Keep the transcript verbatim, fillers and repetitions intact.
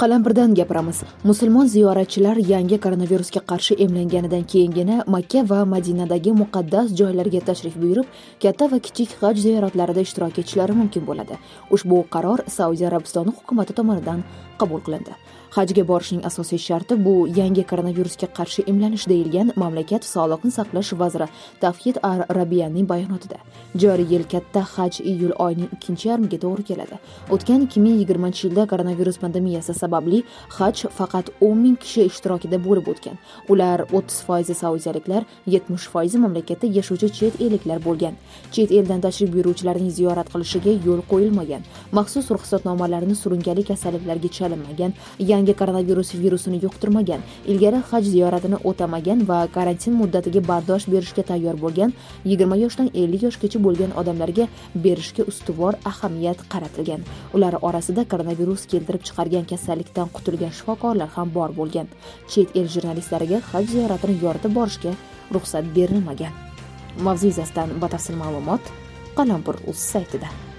Qalampirdan gapiramiz. Musulmon ziyoratchilar yangi koronavirusga qarshi emlanganidan keyingina Makka va Madinadagi muqaddas joylarga tashrif buyurib, katta va kichik haj ziyoratlarida ishtirok etishlari mumkin bo'ladi. Ushbu qaror Saudiya Arabistoni hukumati tomonidan qabul qilindi. Hajga borishning asosiy sharti bu yangi koronavirusga qarshi emlanish deyilgan mamlakat sog'liqni saqlash vaziri Tavhid ar-Rabiyaning bayonotida. Joriy yil katta haj iyul oyining ikkinchi yarmiga to'g'ri keladi. O'tgan ikki ming yigirmanchi yilda koronavirus pandemiyasi sababli haj faqat o'n ming kishi ishtirokida bo'lib o'tgan. Ular o'ttiz foiz saudiyaliklar, yetmish foiz mamlakatda yashovchi chet elliklar bo'lgan. Chet eldan tashrif buyuruvchilarning ziyorat qilishiga yo'l qo'yilmagan. Maxsus ruxsatnomalarni surunkali kasalliklarga chalinmagan, yangi koronavirus virusini yuqtirmagan, ilgari haj ziyoratini o'tamagan va karantin muddatiga bardosh berishga tayyor bo'lgan yigirma yoshdan ellik yoshgacha bo'lgan odamlarga berishga ustuvor ahamiyat qaratilgan. Ular orasida koronavirus keltirib chiqargan kasallikdan qutulgan shifokorlar ham bor bo'lgan. Chet el jurnalistlariga haj ziyoratini yoritib borishga ruxsat berilmagan. Mavzu yuzasidan batafsil ma'lumot Qalampir.uz saytida.